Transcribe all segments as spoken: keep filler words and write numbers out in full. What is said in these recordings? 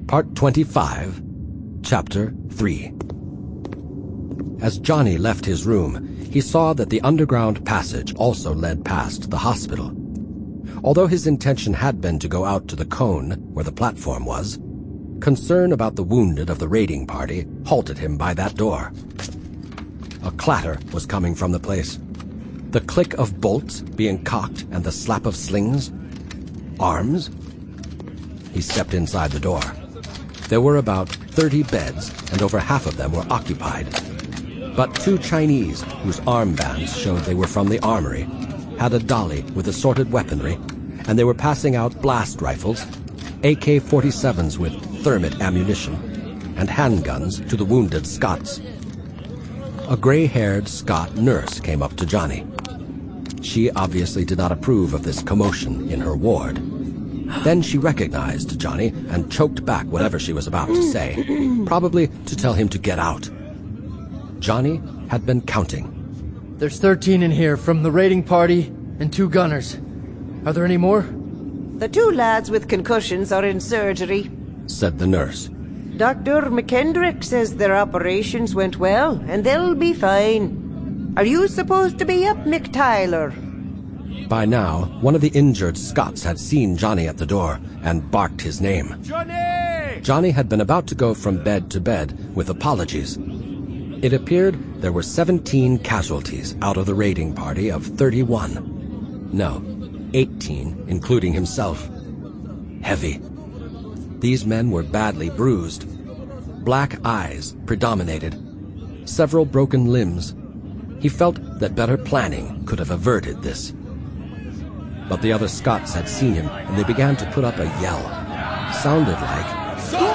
Part twenty-five, Chapter three. As Johnny left his room, he saw that the underground passage also led past the hospital. Although his intention had been to go out to the cone where the platform was, concern about the wounded of the raiding party halted him by that door. A clatter was coming from the place. The click of bolts being cocked and the slap of slings. Arms? He stepped inside the door. There were about thirty beds, and over half of them were occupied. But two Chinese, whose armbands showed they were from the armory, had a dolly with assorted weaponry, and they were passing out blast rifles, A K forty-sevens with thermit ammunition, and handguns to the wounded Scots. A gray-haired Scot nurse came up to Johnny. She obviously did not approve of this commotion in her ward. Then she recognized Johnny and choked back whatever she was about to say, probably to tell him to get out. Johnny had been counting. There's thirteen in here from the raiding party and two gunners. Are there any more? The two lads with concussions are in surgery, said the nurse. Doctor McKendrick says their operations went well and they'll be fine. Are you supposed to be up, Mick Tyler? By now, one of the injured Scots had seen Johnny at the door and barked his name. Johnny! Johnny had been about to go from bed to bed with apologies. It appeared there were seventeen casualties out of the raiding party of thirty-one. No, eighteen, including himself. Heavy. These men were badly bruised. Black eyes predominated. Several broken limbs. He felt that better planning could have averted this. But the other Scots had seen him, and they began to put up a yell. Sounded like...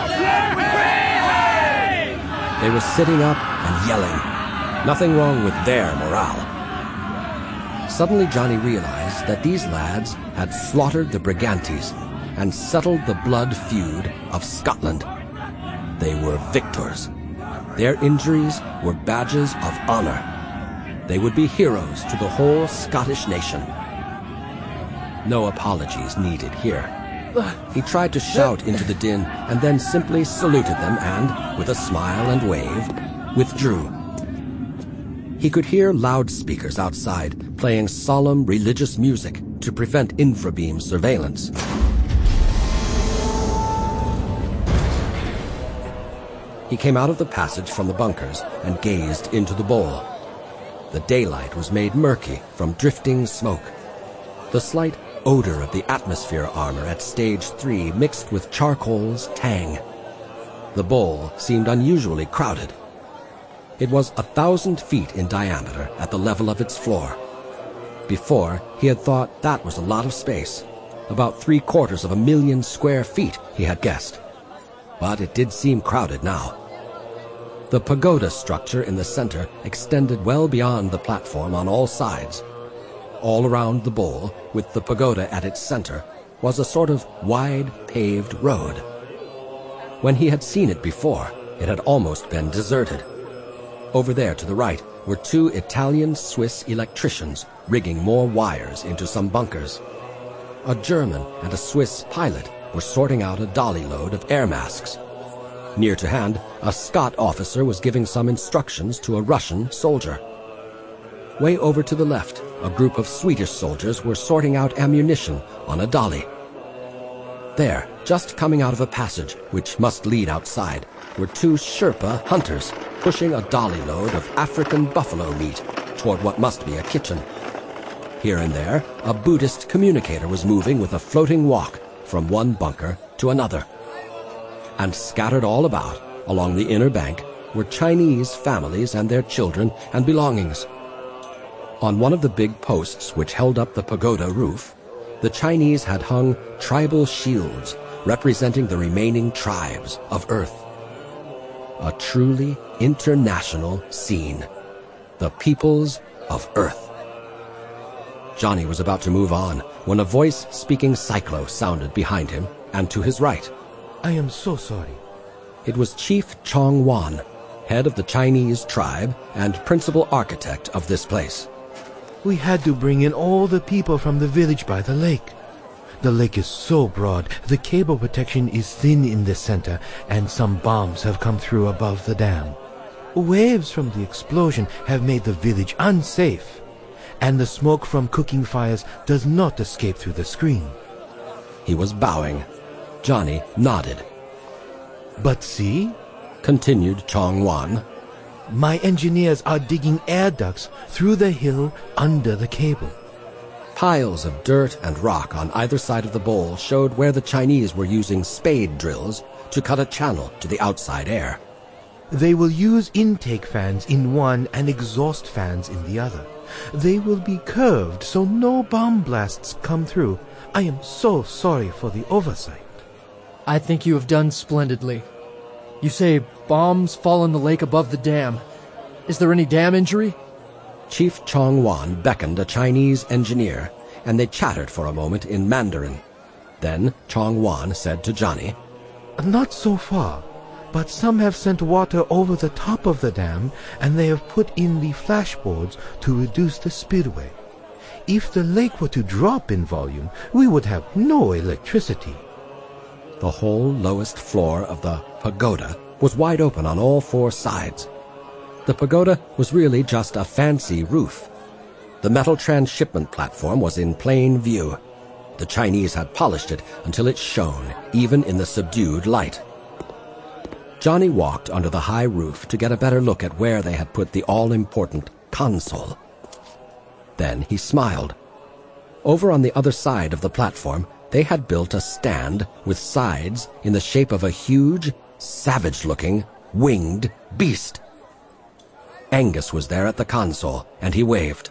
They were sitting up and yelling. Nothing wrong with their morale. Suddenly Johnny realized that these lads had slaughtered the Brigantes and settled the blood feud of Scotland. They were victors. Their injuries were badges of honor. They would be heroes to the whole Scottish nation. No apologies needed here. He tried to shout into the din and then simply saluted them and, with a smile and wave, withdrew. He could hear loudspeakers outside playing solemn religious music to prevent infrabeam surveillance. He came out of the passage from the bunkers and gazed into the bowl. The daylight was made murky from drifting smoke. The slight odor of the atmosphere armor at stage three mixed with charcoal's tang. The bowl seemed unusually crowded. It was a thousand feet in diameter at the level of its floor. Before, he had thought that was a lot of space. About three quarters of a million square feet, he had guessed. But it did seem crowded now. The pagoda structure in the center extended well beyond the platform on all sides. All around the bowl, with the pagoda at its center, was a sort of wide, paved road. When he had seen it before, it had almost been deserted. Over there to the right were two Italian-Swiss electricians rigging more wires into some bunkers. A German and a Swiss pilot were sorting out a dolly load of air masks. Near to hand, a Scot officer was giving some instructions to a Russian soldier. Way over to the left, a group of Swedish soldiers were sorting out ammunition on a dolly. There, just coming out of a passage, which must lead outside, were two Sherpa hunters pushing a dolly load of African buffalo meat toward what must be a kitchen. Here and there, a Buddhist communicator was moving with a floating walk from one bunker to another. And scattered all about, along the inner bank, were Chinese families and their children and belongings. On one of the big posts which held up the pagoda roof, the Chinese had hung tribal shields representing the remaining tribes of Earth. A truly international scene. The peoples of Earth. Johnny was about to move on when a voice speaking Cyclo sounded behind him and to his right. I am so sorry. It was Chief Chong Wan, head of the Chinese tribe and principal architect of this place. We had to bring in all the people from the village by the lake. The lake is so broad, the cable protection is thin in the center, and some bombs have come through above the dam. Waves from the explosion have made the village unsafe, and the smoke from cooking fires does not escape through the screen. He was bowing. Johnny nodded. But see, continued Chong Wan, my engineers are digging air ducts through the hill under the cable. Piles of dirt and rock on either side of the bowl showed where the Chinese were using spade drills to cut a channel to the outside air. They will use intake fans in one and exhaust fans in the other. They will be curved so no bomb blasts come through. I am so sorry for the oversight. I think you have done splendidly. You say bombs fall in the lake above the dam. Is there any dam injury? Chief Chong Wan beckoned a Chinese engineer, and they chattered for a moment in Mandarin. Then Chong Wan said to Johnny, Not so far, but some have sent water over the top of the dam, and they have put in the flashboards to reduce the spillway. If the lake were to drop in volume, we would have no electricity. The whole lowest floor of the pagoda was wide open on all four sides. The pagoda was really just a fancy roof. The metal transshipment platform was in plain view. The Chinese had polished it until it shone, even in the subdued light. Johnny walked under the high roof to get a better look at where they had put the all-important console. Then he smiled. Over on the other side of the platform, they had built a stand with sides in the shape of a huge, savage-looking, winged beast. Angus was there at the console, and he waved.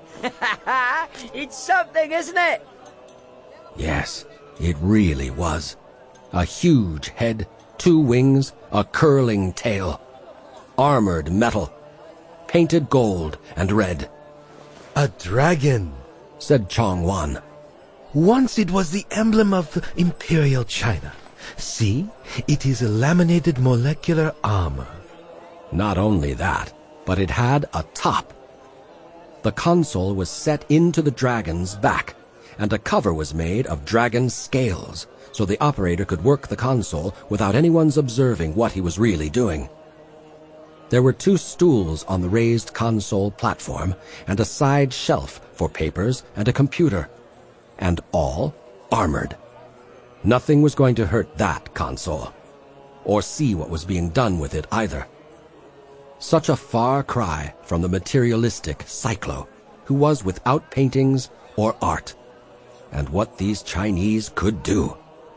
It's something, isn't it? Yes, it really was. A huge head, two wings, a curling tail. Armored metal. Painted gold and red. A dragon, said Chong Wan. Once it was the emblem of Imperial China. See, it is a laminated molecular armor. Not only that, but it had a top. The console was set into the dragon's back, and a cover was made of dragon scales, so the operator could work the console without anyone's observing what he was really doing. There were two stools on the raised console platform, and a side shelf for papers and a computer, and all armored. Nothing was going to hurt that console, or see what was being done with it either. Such a far cry from the materialistic Cyclo, who was without paintings or art, and what these Chinese could do.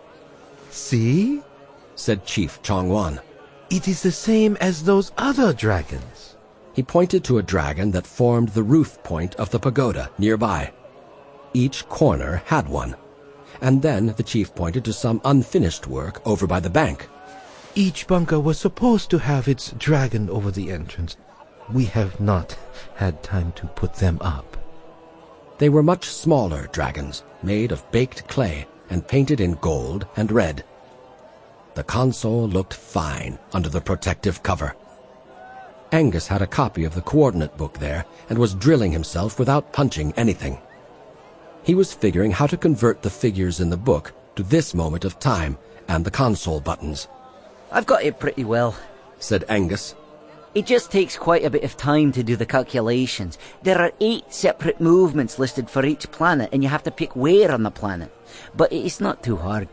See, said Chief Chong Wan. It is the same as those other dragons. He pointed to a dragon that formed the roof point of the pagoda nearby. Each corner had one, and then the chief pointed to some unfinished work over by the bank. Each bunker was supposed to have its dragon over the entrance. We have not had time to put them up. They were much smaller dragons, made of baked clay and painted in gold and red. The console looked fine under the protective cover. Angus had a copy of the coordinate book there and was drilling himself without punching anything. He was figuring how to convert the figures in the book to this moment of time and the console buttons. I've got it pretty well, said Angus. It just takes quite a bit of time to do the calculations. There are eight separate movements listed for each planet, and you have to pick where on the planet. But it's not too hard.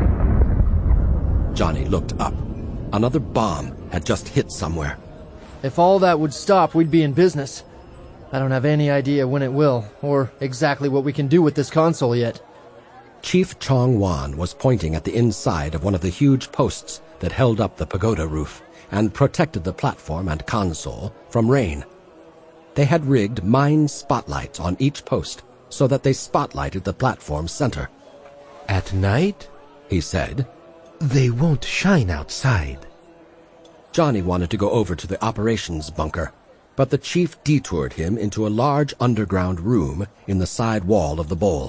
Johnny looked up. Another bomb had just hit somewhere. If all that would stop, we'd be in business. I don't have any idea when it will, or exactly what we can do with this console yet. Chief Chong Wan was pointing at the inside of one of the huge posts that held up the pagoda roof and protected the platform and console from rain. They had rigged mine spotlights on each post so that they spotlighted the platform's center. At night, he said, they won't shine outside. Johnny wanted to go over to the operations bunker, but the chief detoured him into a large underground room in the side wall of the bowl.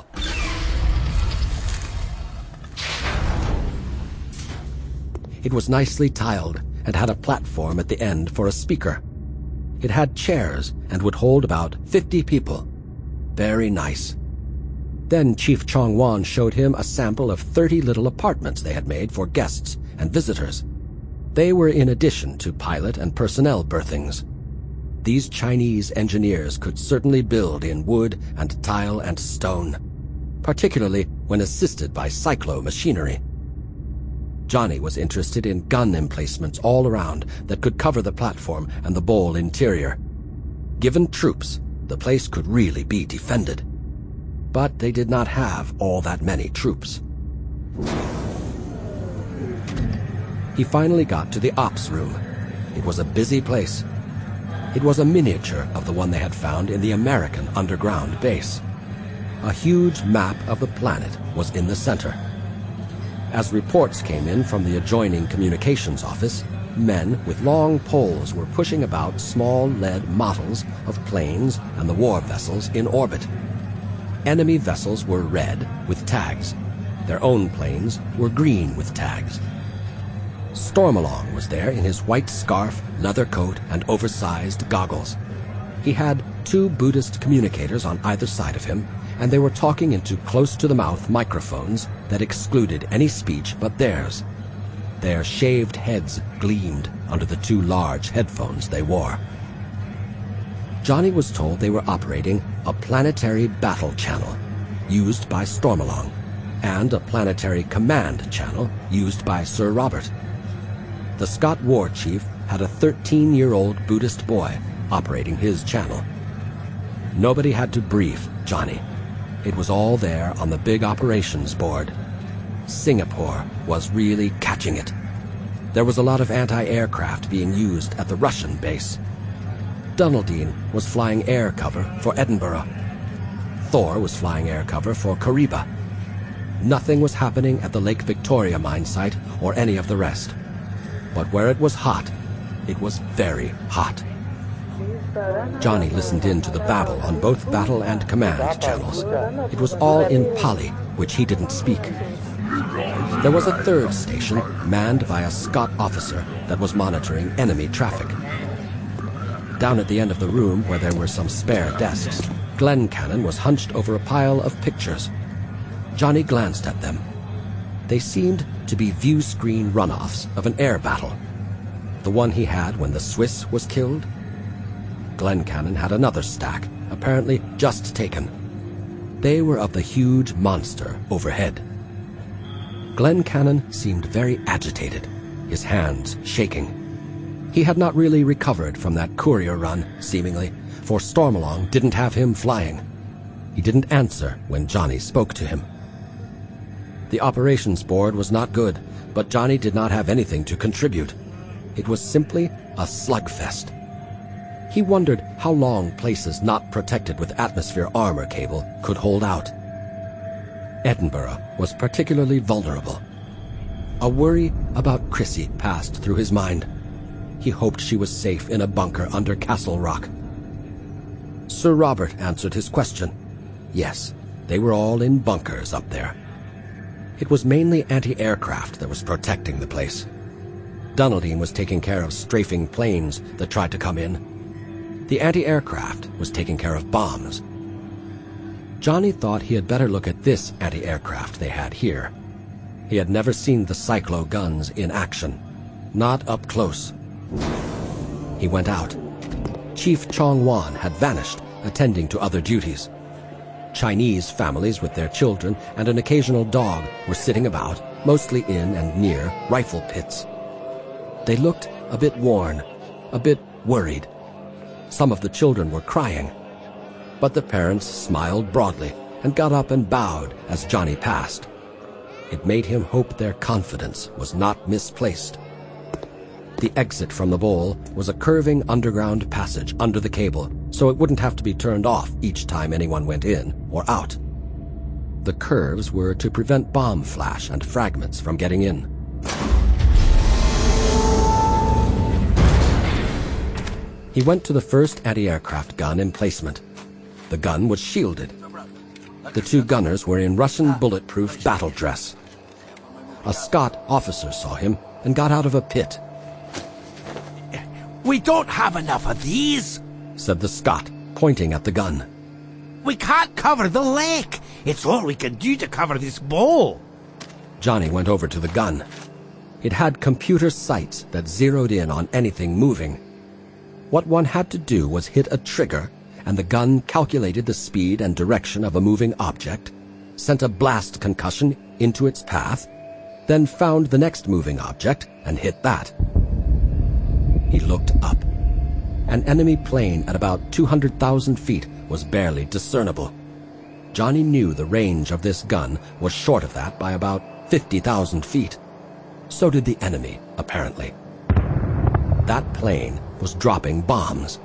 It was nicely tiled and had a platform at the end for a speaker. It had chairs and would hold about fifty people. Very nice. Then Chief Chong-Wan showed him a sample of thirty little apartments they had made for guests and visitors. They were in addition to pilot and personnel berthings. These Chinese engineers could certainly build in wood and tile and stone, particularly when assisted by cyclo machinery. Johnny was interested in gun emplacements all around that could cover the platform and the bowl interior. Given troops, the place could really be defended. But they did not have all that many troops. He finally got to the ops room. It was a busy place. It was a miniature of the one they had found in the American underground base. A huge map of the planet was in the center. As reports came in from the adjoining communications office, men with long poles were pushing about small lead models of planes and the war vessels in orbit. Enemy vessels were red with tags. Their own planes were green with tags. Stormalong was there in his white scarf, leather coat, and oversized goggles. He had two Buddhist communicators on either side of him, and they were talking into close-to-the-mouth microphones that excluded any speech but theirs. Their shaved heads gleamed under the two large headphones they wore. Johnny was told they were operating a planetary battle channel, used by Stormalong, and a planetary command channel, used by Sir Robert. The Scott war chief had a thirteen-year-old Buddhist boy operating his channel. Nobody had to brief Johnny. It was all there on the big operations board. Singapore was really catching it. There was a lot of anti-aircraft being used at the Russian base. Dunaldine was flying air cover for Edinburgh. Thor was flying air cover for Kariba. Nothing was happening at the Lake Victoria mine site or any of the rest. But where it was hot, it was very hot. Johnny listened in to the babble on both battle and command channels. It was all in Pali, which he didn't speak. There was a third station manned by a Scott officer that was monitoring enemy traffic. Down at the end of the room, where there were some spare desks, Glencannon was hunched over a pile of pictures. Johnny glanced at them. They seemed to be view screen runoffs of an air battle. The one he had when the Swiss was killed? Glencannon had another stack, apparently just taken. They were of the huge monster overhead. Glencannon seemed very agitated, his hands shaking. He had not really recovered from that courier run, seemingly, for Stormalong didn't have him flying. He didn't answer when Johnny spoke to him. The operations board was not good, but Johnny did not have anything to contribute. It was simply a slugfest. He wondered how long places not protected with atmosphere armor cable could hold out. Edinburgh was particularly vulnerable. A worry about Chrissy passed through his mind. He hoped she was safe in a bunker under Castle Rock. Sir Robert answered his question. Yes, they were all in bunkers up there. It was mainly anti-aircraft that was protecting the place. Dunaldine was taking care of strafing planes that tried to come in. The anti-aircraft was taking care of bombs. Johnny thought he had better look at this anti-aircraft they had here. He had never seen the cyclo guns in action, not up close. He went out. Chief Chong-Wan had vanished, attending to other duties. Chinese families with their children and an occasional dog were sitting about, mostly in and near rifle pits. They looked a bit worn, a bit worried. Some of the children were crying, but the parents smiled broadly and got up and bowed as Johnny passed. It made him hope their confidence was not misplaced. The exit from the bowl was a curving underground passage under the cable, so it wouldn't have to be turned off each time anyone went in or out. The curves were to prevent bomb flash and fragments from getting in. He went to the first anti-aircraft gun emplacement. The gun was shielded. The two gunners were in Russian bulletproof battle dress. A Scott officer saw him and got out of a pit. "We don't have enough of these," said the Scot, pointing at the gun. "We can't cover the lake. It's all we can do to cover this ball. Johnny went over to the gun. It had computer sights that zeroed in on anything moving. What one had to do was hit a trigger, and the gun calculated the speed and direction of a moving object, sent a blast concussion into its path, then found the next moving object and hit that. He looked up. An enemy plane at about two hundred thousand feet was barely discernible. Johnny knew the range of this gun was short of that by about fifty thousand feet. So did the enemy, apparently. That plane was dropping bombs.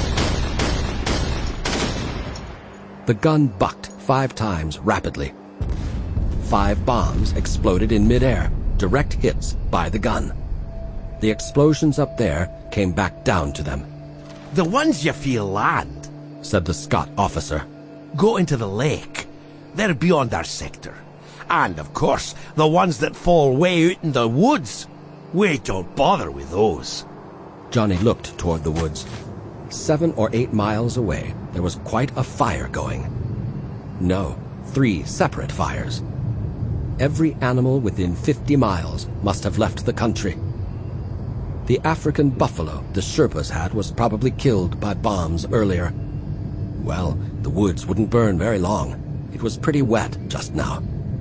The gun bucked five times rapidly. Five bombs exploded in midair, direct hits by the gun. The explosions up there came back down to them. The ones you feel land, said the Scot officer, go into the lake. They're beyond our sector. And, of course, the ones that fall way out in the woods. We don't bother with those. Johnny looked toward the woods. Seven or eight miles away, there was quite a fire going. No, three separate fires. Every animal within fifty miles must have left the country. The African buffalo the Sherpas had was probably killed by bombs earlier. Well, the woods wouldn't burn very long. It was pretty wet just now.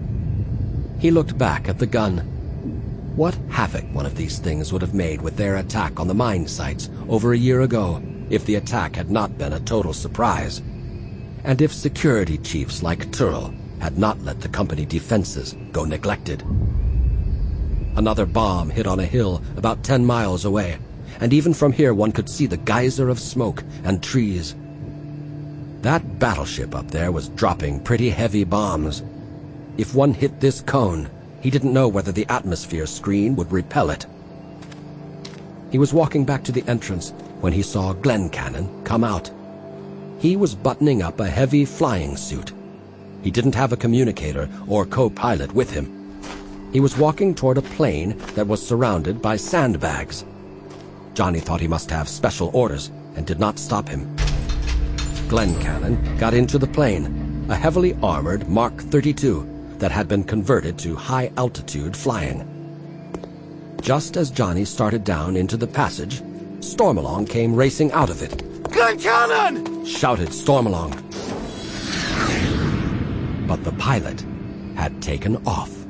He looked back at the gun. What havoc one of these things would have made with their attack on the mine sites over a year ago if the attack had not been a total surprise. And if security chiefs like Turl had not let the company defenses go neglected. Another bomb hit on a hill about ten miles away, and even from here one could see the geyser of smoke and trees. That battleship up there was dropping pretty heavy bombs. If one hit this cone, he didn't know whether the atmosphere screen would repel it. He was walking back to the entrance when he saw Glencannon come out. He was buttoning up a heavy flying suit. He didn't have a communicator or co-pilot with him. He was walking toward a plane that was surrounded by sandbags. Johnny thought he must have special orders and did not stop him. Glencannon got into the plane, a heavily armored Mark thirty-two that had been converted to high-altitude flying. Just as Johnny started down into the passage, Stormalong came racing out of it. Glencannon! Shouted Stormalong. But the pilot had taken off.